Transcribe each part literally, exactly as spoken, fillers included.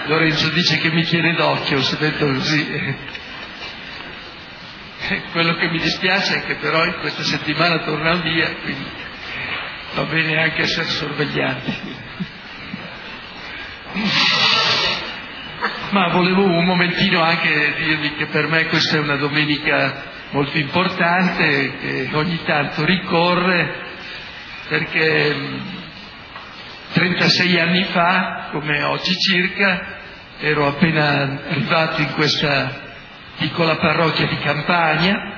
Lorenzo dice che mi tiene d'occhio se detto così. Quello che mi dispiace è che però in questa settimana torna via, quindi va bene anche essere sorvegliati. Ma volevo un momentino anche dirvi che per me questa è una domenica molto importante, che ogni tanto ricorre, perché trentasei anni fa, come oggi circa, ero appena arrivato in questa piccola parrocchia di Campania,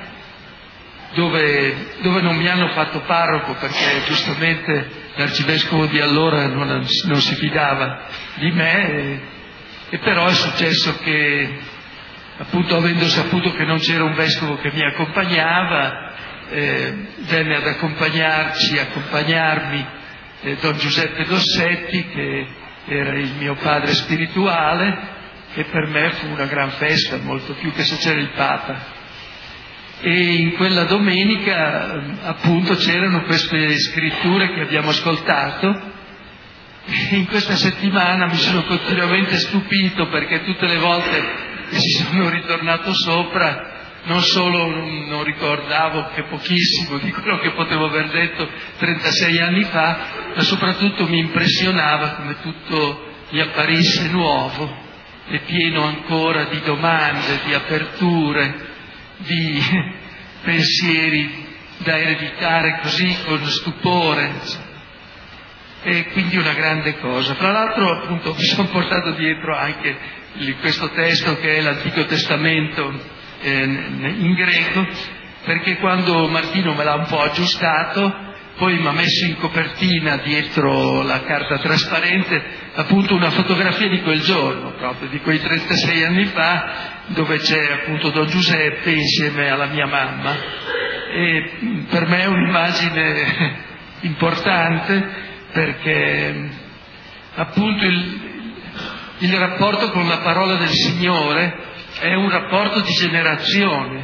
dove, dove non mi hanno fatto parroco perché giustamente l'arcivescovo di allora non, non si fidava di me, e, e però è successo che, appunto, avendo saputo che non c'era un vescovo che mi accompagnava, eh, venne ad accompagnarci, accompagnarmi eh, Don Giuseppe Dossetti, che era il mio padre spirituale, e per me fu una gran festa, molto più che se c'era il Papa. E in quella domenica, appunto, c'erano queste scritture che abbiamo ascoltato, e in questa settimana mi sono continuamente stupito, perché tutte le volte che ci sono ritornato sopra, non solo non ricordavo che pochissimo di quello che potevo aver detto trentasei anni fa, ma soprattutto mi impressionava come tutto mi apparisse nuovo e pieno ancora di domande, di aperture, di pensieri da ereditare così con stupore. E quindi una grande cosa. Fra l'altro, appunto, mi sono portato dietro anche questo testo che è l'Antico Testamento eh, in greco, perché quando Martino me l'ha un po' aggiustato, poi mi ha messo in copertina, dietro la carta trasparente, appunto una fotografia di quel giorno, proprio di quei trentasei anni fa, dove c'è appunto Don Giuseppe insieme alla mia mamma. E per me è un'immagine importante, perché appunto il, il rapporto con la parola del Signore è un rapporto di generazione,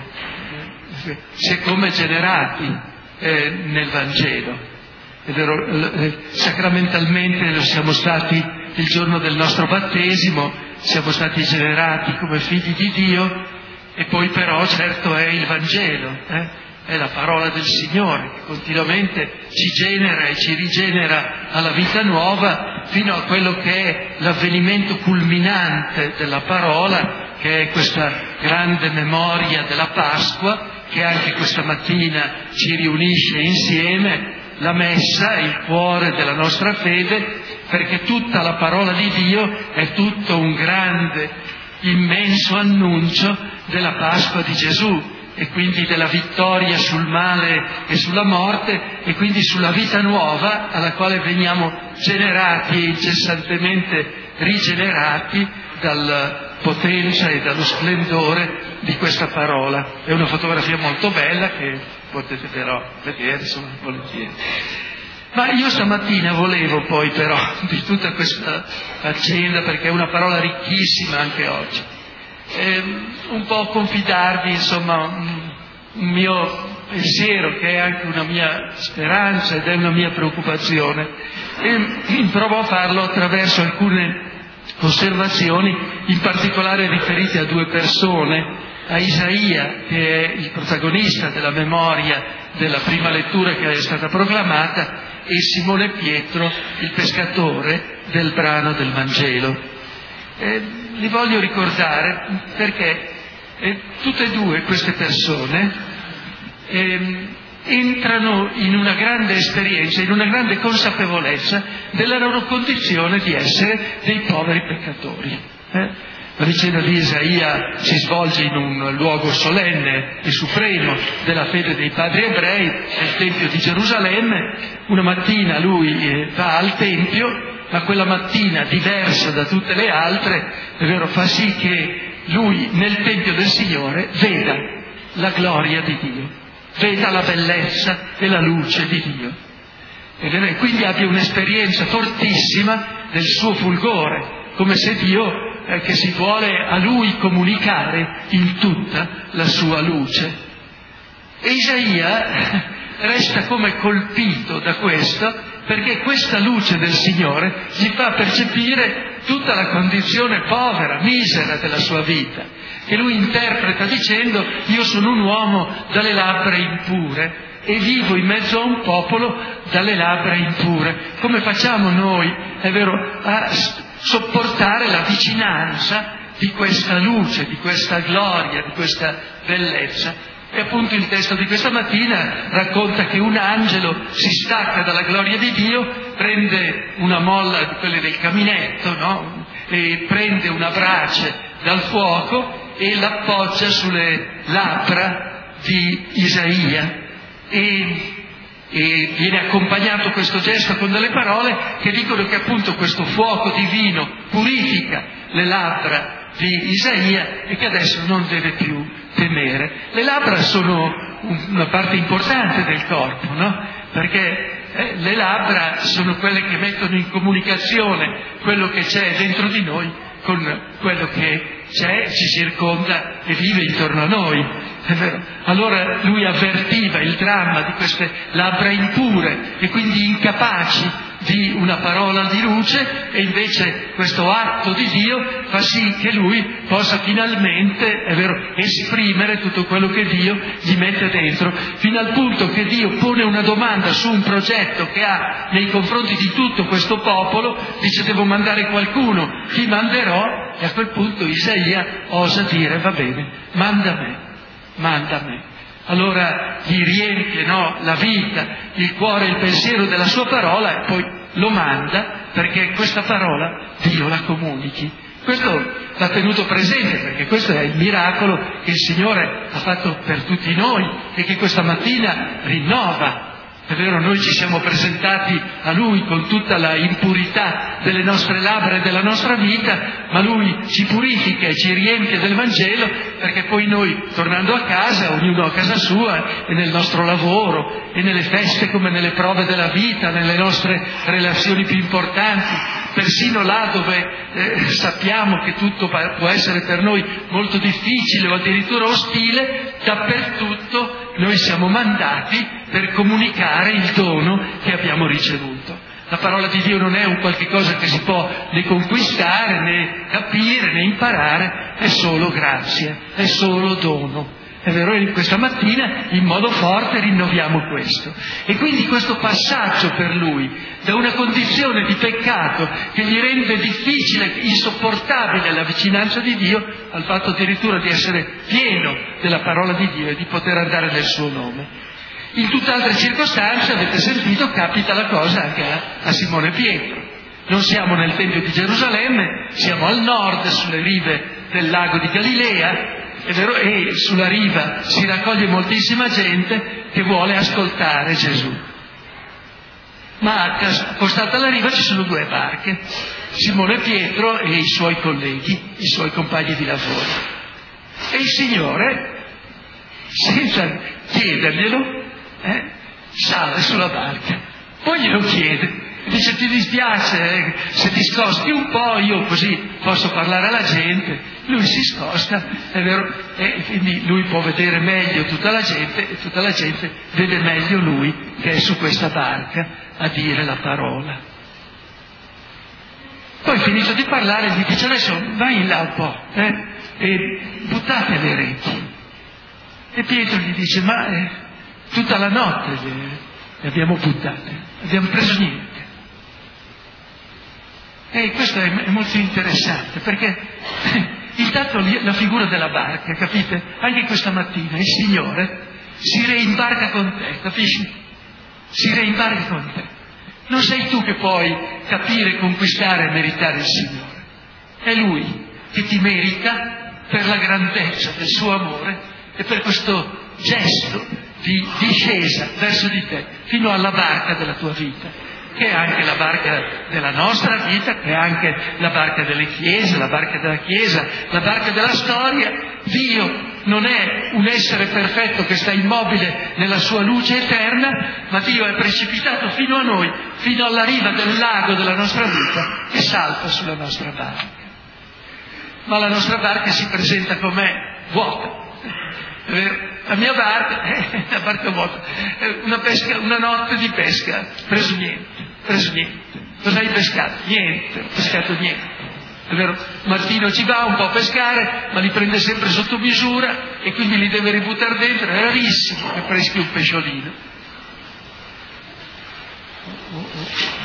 si è come generati eh, nel Vangelo. È vero, eh, sacramentalmente lo siamo stati il giorno del nostro battesimo, siamo stati generati come figli di Dio, e poi però certo è il Vangelo, eh? È la parola del Signore che continuamente ci genera e ci rigenera alla vita nuova, fino a quello che è l'avvenimento culminante della parola, che è questa grande memoria della Pasqua, che anche questa mattina ci riunisce insieme, la messa, il cuore della nostra fede, perché tutta la parola di Dio è tutto un grande, immenso annuncio della Pasqua di Gesù, e quindi della vittoria sul male e sulla morte, e quindi sulla vita nuova alla quale veniamo generati e incessantemente rigenerati dalla potenza e dallo splendore di questa parola. È una fotografia molto bella che potete però vedere, insomma, volentieri. Ma io stamattina volevo poi però di tutta questa faccenda, perché è una parola ricchissima anche oggi, Eh, un po' confidarvi, insomma, un, un mio pensiero che è anche una mia speranza ed è una mia preoccupazione, e provo a farlo attraverso alcune osservazioni, in particolare riferite a due persone, a Isaia, che è il protagonista della memoria della prima lettura che è stata proclamata, e Simone Pietro, il pescatore del brano del Vangelo. Eh, li voglio ricordare perché eh, tutte e due queste persone eh, entrano in una grande esperienza, in una grande consapevolezza della loro condizione di essere dei poveri peccatori. Eh? La vicenda di Isaia si svolge in un luogo solenne e supremo della fede dei padri ebrei, nel Tempio di Gerusalemme. Una mattina lui eh, va al Tempio, ma quella mattina, diversa da tutte le altre, è vero, fa sì che lui nel Tempio del Signore veda la gloria di Dio, veda la bellezza e la luce di Dio. È vero, e quindi abbia un'esperienza fortissima del suo fulgore, come se Dio, eh, che si vuole a lui comunicare in tutta la sua luce. E Isaia resta come colpito da questo, perché questa luce del Signore gli fa percepire tutta la condizione povera, misera della sua vita, che lui interpreta dicendo: io sono un uomo dalle labbra impure e vivo in mezzo a un popolo dalle labbra impure. Come facciamo noi, è vero, a sopportare la vicinanza di questa luce, di questa gloria, di questa bellezza? E appunto il testo di questa mattina racconta che un angelo si stacca dalla gloria di Dio, prende una molla di quelle del caminetto, no? E prende una brace dal fuoco e l'appoggia sulle labbra di Isaia. E, e viene accompagnato questo gesto con delle parole che dicono che appunto questo fuoco divino purifica le labbra di Isaia e che adesso non deve più temere. Le labbra sono una parte importante del corpo, no? Perché eh, le labbra sono quelle che mettono in comunicazione quello che c'è dentro di noi con quello che c'è, ci circonda e vive intorno a noi. È vero? Allora lui avvertiva il dramma di queste labbra impure e quindi incapaci di una parola di luce, e invece questo atto di Dio fa sì che lui possa finalmente, è vero, esprimere tutto quello che Dio gli mette dentro, fino al punto che Dio pone una domanda su un progetto che ha nei confronti di tutto questo popolo, dice: devo mandare qualcuno, chi manderò? E a quel punto Isaia osa dire: va bene, manda me, manda me. Allora gli riempie, no, la vita, il cuore, il pensiero della sua parola, e poi lo manda perché questa parola Dio la comunichi. Questo l'ha tenuto presente, perché questo è il miracolo che il Signore ha fatto per tutti noi e che questa mattina rinnova. È vero, noi ci siamo presentati a Lui con tutta la impurità delle nostre labbra e della nostra vita, ma Lui ci purifica e ci riempie del Vangelo, perché poi noi, tornando a casa, ognuno a casa sua, e nel nostro lavoro, e nelle feste come nelle prove della vita, nelle nostre relazioni più importanti, persino là dove eh, sappiamo che tutto può essere per noi molto difficile o addirittura ostile, dappertutto noi siamo mandati per comunicare il dono che abbiamo ricevuto. La parola di Dio non è un qualche cosa che si può né conquistare, né capire, né imparare, è solo grazia, è solo dono. È vero, e questa mattina in modo forte rinnoviamo questo. E quindi questo passaggio per lui, da una condizione di peccato che gli rende difficile, insopportabile la vicinanza di Dio, al fatto addirittura di essere pieno della parola di Dio e di poter andare nel suo nome. In tutt'altre circostanze, avete sentito, capita la cosa anche a, a Simone Pietro. Non siamo nel Tempio di Gerusalemme, siamo al nord, sulle rive del lago di Galilea, è vero, e sulla riva si raccoglie moltissima gente che vuole ascoltare Gesù. Ma accostata alla riva ci sono due barche, Simone Pietro e i suoi colleghi, i suoi compagni di lavoro. E il Signore, senza chiederglielo, eh, sale sulla barca, poi glielo chiede. Dice: ti dispiace eh, se ti sposti un po', io così posso parlare alla gente. Lui si sposta, è vero, e quindi lui può vedere meglio tutta la gente e tutta la gente vede meglio lui che è su questa barca a dire la parola. Poi finito di parlare gli dice: adesso vai in là un po' eh, e buttate le reti. E Pietro gli dice: ma eh, tutta la notte le, le abbiamo buttate, abbiamo preso niente. E questo è, è molto interessante, perché intanto la figura della barca, capite? Anche questa mattina il Signore si reimbarca con te, capisci? Si reimbarca con te. Non sei tu che puoi capire, conquistare e meritare il Signore. È Lui che ti merita per la grandezza del suo amore e per questo gesto di discesa verso di te, fino alla barca della tua vita, che è anche la barca della nostra vita, che è anche la barca delle chiese, la barca della Chiesa, la barca della storia. Dio non è un essere perfetto che sta immobile nella sua luce eterna, ma Dio è precipitato fino a noi, fino alla riva del lago della nostra vita, e salta sulla nostra barca. Ma la nostra barca si presenta com'è? Vuota. È vero? La mia barca è una barca vuota, una, pesca, una notte di pesca, preso niente, preso niente. Cosa hai pescato? Niente, ho pescato niente. È vero, Martino ci va un po' a pescare, ma li prende sempre sotto misura e quindi li deve ributtare dentro. È rarissimo che peschi un pesciolino. Oh, oh, oh.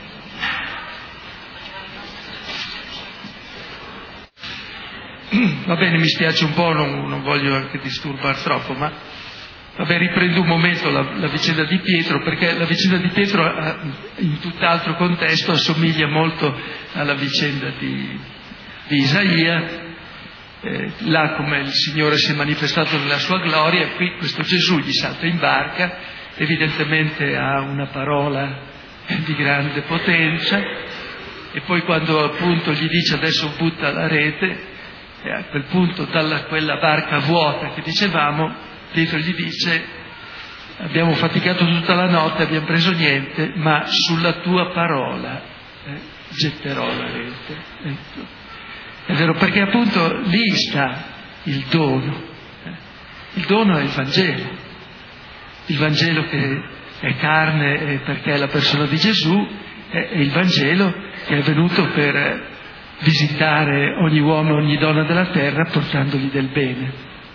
Va bene, mi spiace un po', non, non voglio anche disturbare troppo, ma vabbè, riprendo un momento la, la vicenda di Pietro, perché la vicenda di Pietro eh, in tutt'altro contesto assomiglia molto alla vicenda di, di Isaia. Eh, là come il Signore si è manifestato nella sua gloria, qui questo Gesù gli salta in barca, evidentemente ha una parola di grande potenza, e poi quando appunto gli dice adesso butta la rete, e a quel punto dalla quella barca vuota che dicevamo, Pietro gli dice: abbiamo faticato tutta la notte, abbiamo preso niente, ma sulla tua parola eh, getterò la rete. Ecco. È vero, perché appunto lì sta il dono. Eh. Il dono è il Vangelo. Il Vangelo che è carne perché è la persona di Gesù, è il Vangelo che è venuto per visitare ogni uomo e ogni donna della terra portandogli del bene.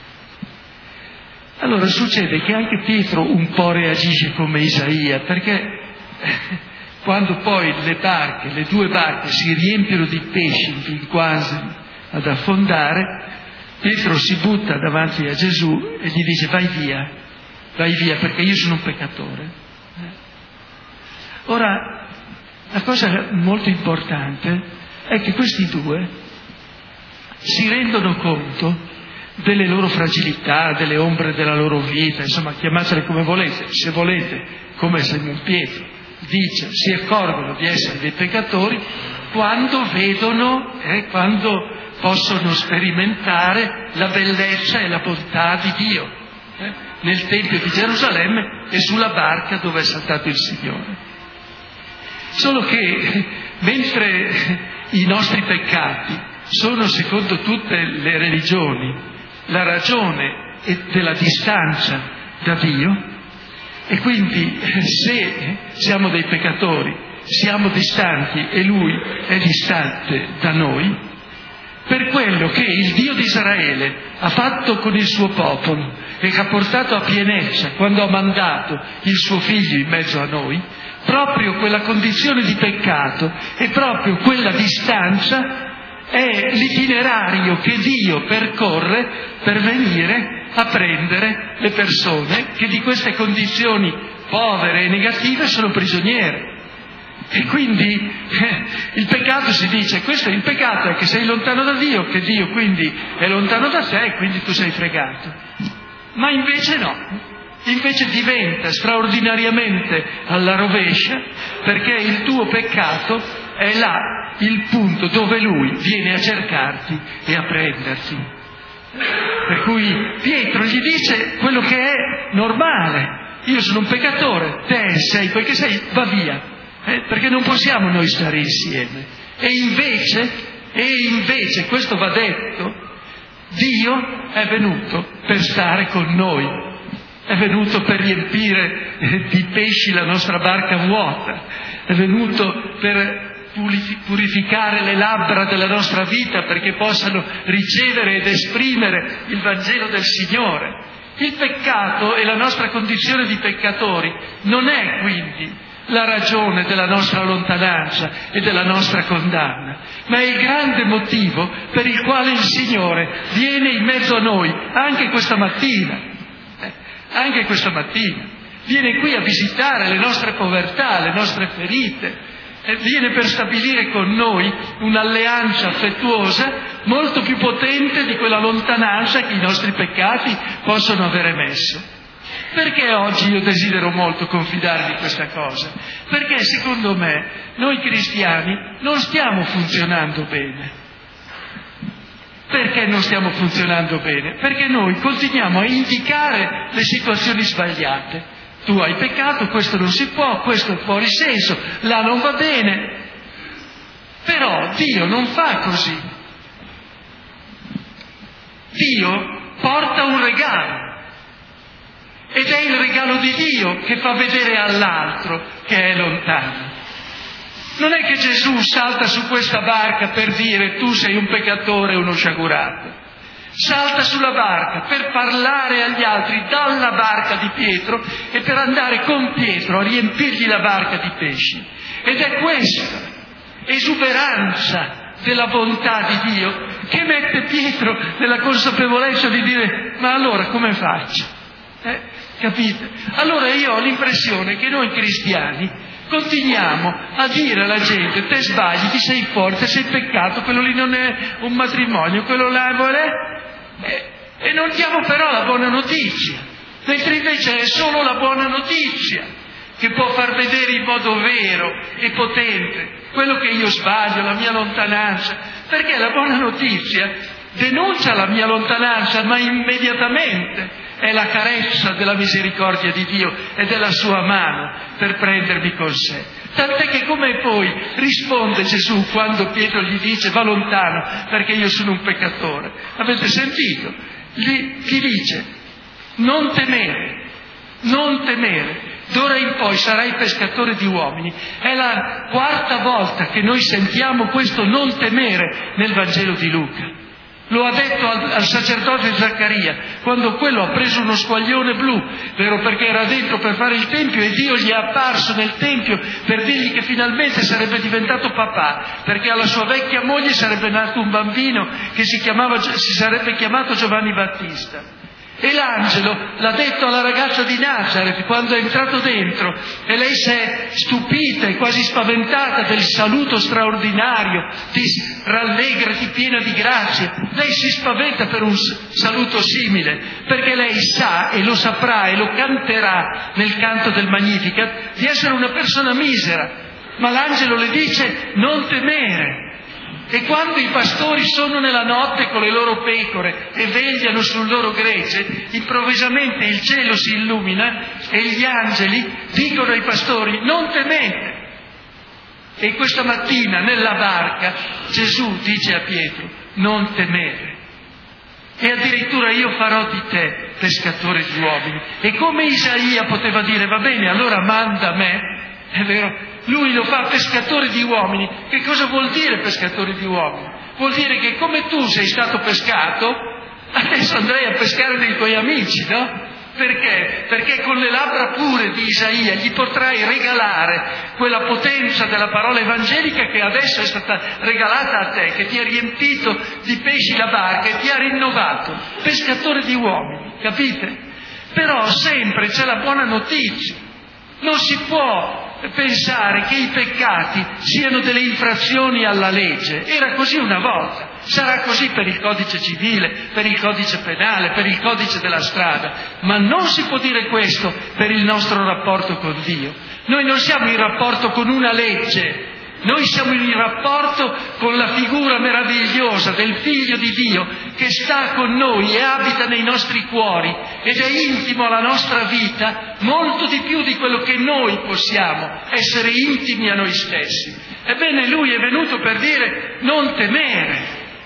Allora succede che anche Pietro un po' reagisce come Isaia, perché quando poi le barche, le due barche si riempiono di pesci fin quasi ad affondare, Pietro si butta davanti a Gesù e gli dice: vai via, vai via perché io sono un peccatore. Ora, la cosa molto importante è che questi due si rendono conto delle loro fragilità, delle ombre della loro vita, insomma, chiamatele come volete. Se volete, come Simon Pietro dice, si accorgono di essere dei peccatori quando vedono, eh, quando possono sperimentare la bellezza e la bontà di Dio eh, nel Tempio di Gerusalemme e sulla barca dove è saltato il Signore. Solo che mentre i nostri peccati sono, secondo tutte le religioni, la ragione della distanza da Dio, e quindi se siamo dei peccatori, siamo distanti e Lui è distante da noi, per quello che il Dio di Israele ha fatto con il suo popolo e che ha portato a pienezza quando ha mandato il suo Figlio in mezzo a noi, proprio quella condizione di peccato e proprio quella distanza è l'itinerario che Dio percorre per venire a prendere le persone che di queste condizioni povere e negative sono prigioniere. E quindi eh, il peccato, si dice, questo è il peccato, è che sei lontano da Dio, che Dio quindi è lontano da te e quindi tu sei fregato. Ma invece no. Invece diventa straordinariamente alla rovescia, perché il tuo peccato è là il punto dove Lui viene a cercarti e a prenderti. Per cui Pietro gli dice quello che è normale: io sono un peccatore, te sei quel che sei, va via, eh, perché non possiamo noi stare insieme. E invece, e invece, questo va detto, Dio è venuto per stare con noi. È venuto per riempire di pesci la nostra barca vuota, è venuto per purificare le labbra della nostra vita perché possano ricevere ed esprimere il Vangelo del Signore. Il peccato e la nostra condizione di peccatori non è quindi la ragione della nostra lontananza e della nostra condanna, ma è il grande motivo per il quale il Signore viene in mezzo a noi anche questa mattina. Anche questa mattina viene qui a visitare le nostre povertà, le nostre ferite, e viene per stabilire con noi un'alleanza affettuosa molto più potente di quella lontananza che i nostri peccati possono avere messo. Perché oggi io desidero molto confidarvi questa cosa? Perché secondo me noi cristiani non stiamo funzionando bene. Perché non stiamo funzionando bene? Perché noi continuiamo a indicare le situazioni sbagliate. Tu hai peccato, questo non si può, questo è fuori senso, là non va bene. Però Dio non fa così. Dio porta un regalo. Ed è il regalo di Dio che fa vedere all'altro che è lontano. Non è che Gesù salta su questa barca per dire tu sei un peccatore e uno sciagurato. Salta sulla barca per parlare agli altri dalla barca di Pietro e per andare con Pietro a riempirgli la barca di pesci. Ed è questa esuberanza della bontà di Dio che mette Pietro nella consapevolezza di dire ma allora come faccio? Eh? Capite? Allora io ho l'impressione che noi cristiani continuiamo a dire alla gente te sbagli, ti sei fuori, te sei peccato, quello lì non è un matrimonio, quello là vuole... Eh, e non diamo però la buona notizia, mentre invece è solo la buona notizia che può far vedere in modo vero e potente quello che io sbaglio, la mia lontananza, perché la buona notizia denuncia la mia lontananza, ma immediatamente è la carezza della misericordia di Dio e della sua mano per prendermi con sé. Tant'è che come poi risponde Gesù quando Pietro gli dice va lontano perché io sono un peccatore. Avete sentito? Gli, gli dice non temere, non temere, d'ora in poi sarai pescatore di uomini. È la quarta volta che noi sentiamo questo non temere nel Vangelo di Luca. Lo ha detto al, al sacerdote Zaccaria, quando quello ha preso uno squaglione blu, vero, perché era dentro per fare il tempio e Dio gli è apparso nel tempio per dirgli che finalmente sarebbe diventato papà, perché alla sua vecchia moglie sarebbe nato un bambino che si, chiamava, si sarebbe chiamato Giovanni Battista. E l'angelo l'ha detto alla ragazza di Nazareth quando è entrato dentro e lei si è stupita e quasi spaventata del saluto straordinario, ti rallegrati piena di grazia. Lei si spaventa per un saluto simile perché lei sa e lo saprà e lo canterà nel canto del Magnificat di essere una persona misera, ma l'angelo le dice non temere. E quando i pastori sono nella notte con le loro pecore e vegliano sul loro gregge, improvvisamente il cielo si illumina e gli angeli dicono ai pastori non temete. E questa mattina nella barca Gesù dice a Pietro non temere. E addirittura io farò di te pescatore di uomini. E come Isaia poteva dire va bene allora manda me, è vero? Lui lo fa pescatore di uomini. Che cosa vuol dire pescatore di uomini? Vuol dire che come tu sei stato pescato, adesso andrai a pescare dei tuoi amici, no? Perché? Perché con le labbra pure di Isaia gli potrai regalare quella potenza della parola evangelica che adesso è stata regalata a te, che ti ha riempito di pesci la barca e ti ha rinnovato. Pescatore di uomini, capite? Però sempre c'è la buona notizia. Non si può pensare che i peccati siano delle infrazioni alla legge. Era così una volta, sarà così per il codice civile, per il codice penale, per il codice della strada, ma non si può dire questo per il nostro rapporto con Dio. Noi non siamo in rapporto con una legge, noi siamo in rapporto con la figura meravigliosa del Figlio di Dio che sta con noi e abita nei nostri cuori ed è intimo alla nostra vita molto di più di quello che noi possiamo essere intimi a noi stessi. Ebbene, Lui è venuto per dire non temere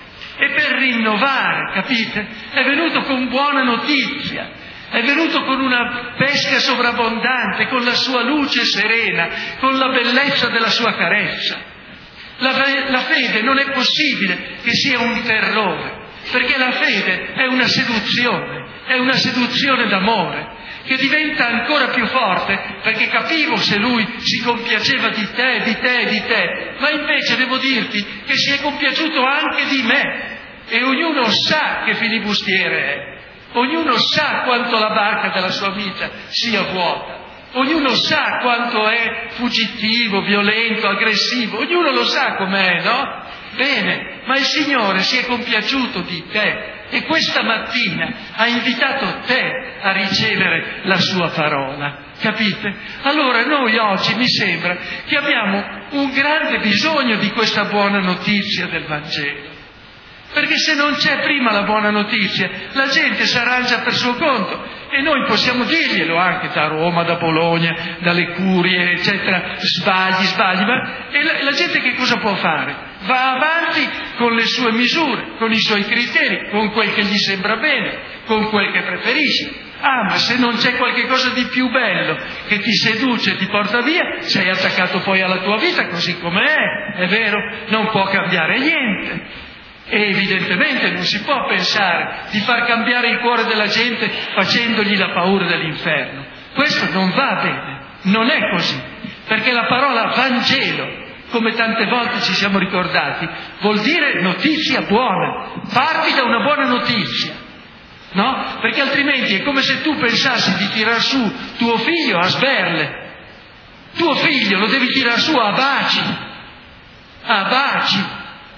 e per rinnovare, capite? È venuto con buona notizia. È venuto con una pesca sovrabbondante, con la sua luce serena, con la bellezza della sua carezza. La, la fede non è possibile che sia un terrore, perché la fede è una seduzione, è una seduzione d'amore, che diventa ancora più forte, perché capivo se lui si compiaceva di te, di te, di te, ma invece devo dirti che si è compiaciuto anche di me, e ognuno sa che filibustiere è. Ognuno sa quanto la barca della sua vita sia vuota, ognuno sa quanto è fuggitivo, violento, aggressivo, ognuno lo sa com'è, no? Bene, ma il Signore si è compiaciuto di te e questa mattina ha invitato te a ricevere la sua parola, capite? Allora noi oggi mi sembra che abbiamo un grande bisogno di questa buona notizia del Vangelo. Perché se non c'è prima la buona notizia, la gente si arrangia per suo conto e noi possiamo dirglielo anche da Roma, da Bologna, dalle curie, eccetera, sbagli, sbagli, ma e la, la gente che cosa può fare? Va avanti con le sue misure, con i suoi criteri, con quel che gli sembra bene, con quel che preferisce. Ah, ma se non c'è qualche cosa di più bello che ti seduce e ti porta via, sei attaccato poi alla tua vita così com'è, è vero? Non può cambiare niente. E evidentemente non si può pensare di far cambiare il cuore della gente facendogli la paura dell'inferno. Questo non va bene, non è così, perché la parola Vangelo, come tante volte ci siamo ricordati, vuol dire notizia buona. Parti da una buona notizia, no? Perché altrimenti è come se tu pensassi di tirar su tuo figlio a sberle. Tuo figlio lo devi tirar su a baci, a baci.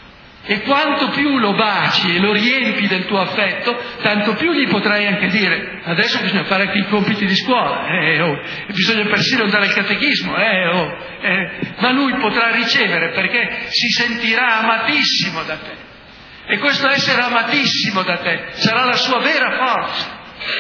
E quanto più lo baci e lo riempi del tuo affetto, tanto più gli potrai anche dire: adesso bisogna fare anche i compiti di scuola, eh, oh, e bisogna persino andare al catechismo, eh, oh, eh. ma lui potrà ricevere perché si sentirà amatissimo da te. E questo essere amatissimo da te sarà la sua vera forza.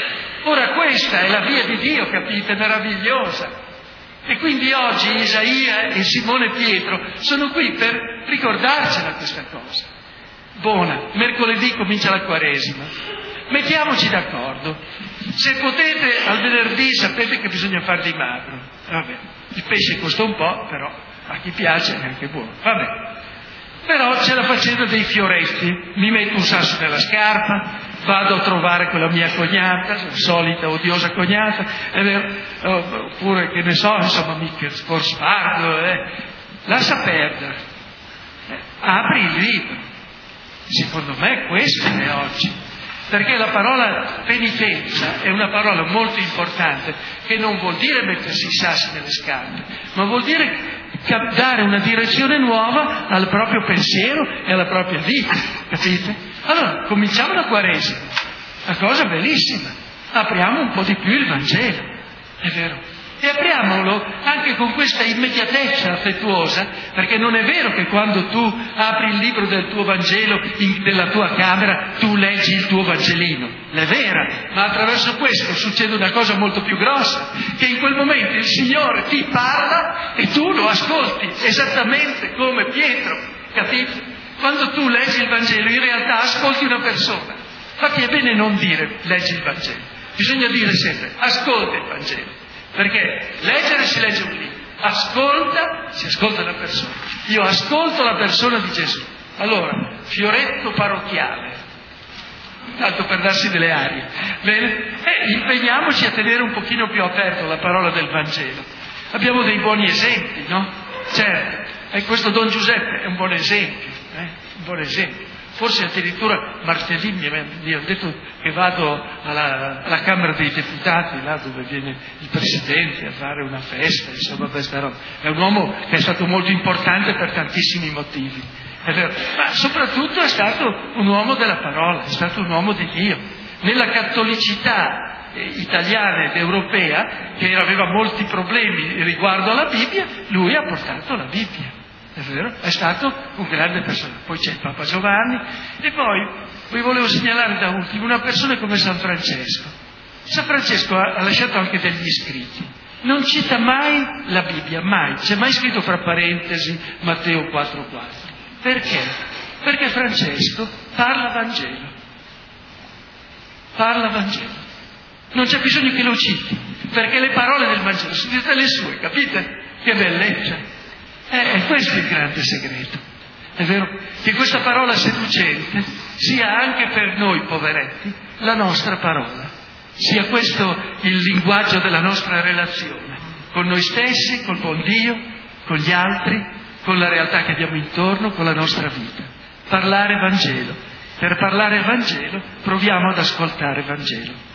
Ora questa è la via di Dio, capite, meravigliosa. E quindi oggi Isaia e Simone Pietro sono qui per ricordarcela questa cosa. Buona, mercoledì comincia la Quaresima. Mettiamoci d'accordo. Se potete, al venerdì sapete che bisogna fare di magro. Vabbè, il pesce costa un po', però a chi piace è anche buono. Vabbè. Però c'è la faccenda dei fioretti. Mi metto un sasso nella scarpa, vado a trovare quella mia cognata, la solita odiosa cognata, è vero, oppure che ne so, insomma, mica scorspardo, eh. Lascia perdere, eh. Apri il libro. Secondo me questo è oggi, perché la parola penitenza è una parola molto importante, che non vuol dire mettersi i sassi nelle scarpe, ma vuol dire dare una direzione nuova al proprio pensiero e alla propria vita, capite? Allora, cominciamo la Quaresima, una cosa bellissima, apriamo un po' di più il Vangelo, è vero, e apriamolo anche con questa immediatezza affettuosa, perché non è vero che quando tu apri il libro del tuo Vangelo in, nella tua camera tu leggi il tuo Vangelino, è vera, ma attraverso questo succede una cosa molto più grossa, che in quel momento il Signore ti parla e tu lo ascolti, esattamente come Pietro, capite? Quando tu leggi il Vangelo in realtà ascolti una persona. Infatti è bene non dire leggi il Vangelo, bisogna dire sempre ascolta il Vangelo, perché leggere si legge un libro, ascolta si ascolta una persona. Io ascolto la persona di Gesù. Allora, fioretto parrocchiale, tanto per darsi delle arie, bene? E impegniamoci a tenere un pochino più aperto la parola del Vangelo. Abbiamo dei buoni esempi, no? Certo, e questo Don Giuseppe è un buon esempio. Eh, un buon esempio. Forse addirittura martedì mi ha detto che vado alla, alla Camera dei Deputati, là dove viene il Presidente a fare una festa, insomma questa roba. È un uomo che è stato molto importante per tantissimi motivi, è vero, ma soprattutto è stato un uomo della parola, è stato un uomo di Dio. Nella cattolicità italiana ed europea, che aveva molti problemi riguardo alla Bibbia, lui ha portato la Bibbia. È vero? È stato un grande personaggio. Poi c'è il Papa Giovanni e poi vi volevo segnalare da ultimo una persona come San Francesco. San Francesco ha, ha lasciato anche degli scritti. Non cita mai la Bibbia, mai. C'è mai scritto fra parentesi Matteo quattro quattro. Perché? Perché Francesco parla Vangelo. Parla Vangelo. Non c'è bisogno che lo citi, perché le parole del Vangelo sono tutte le sue, capite? Che bellezza! Eh, questo è il grande segreto, è vero? Che questa parola seducente sia anche per noi poveretti la nostra parola, sia questo il linguaggio della nostra relazione con noi stessi, col buon Dio, con gli altri, con la realtà che abbiamo intorno, con la nostra vita. Parlare Vangelo. Per parlare Vangelo proviamo ad ascoltare Vangelo.